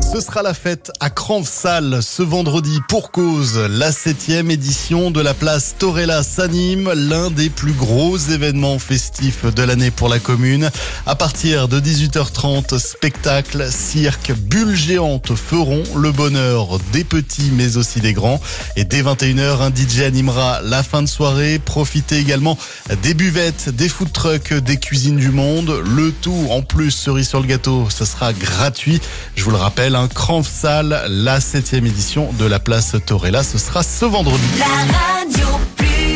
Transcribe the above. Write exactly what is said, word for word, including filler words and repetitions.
Ce sera la fête à Cranves-Sales ce vendredi pour cause. La septième édition de la place Torella s'anime, l'un des plus gros événements festifs de l'année pour la commune. À partir de dix-huit heures trente, spectacle, cirque, bulles géantes feront le bonheur des petits mais aussi des grands. Et dès vingt et une heures, un D J animera la fin de soirée. Profitez également des buvettes, des food trucks, des cuisines du monde. Le tout en plus, cerise sur le gâteau, ce sera gratuit. Je vous le rappelle, un Cranves-Sales, la septième édition de la place Torella, ce sera ce vendredi. La radio.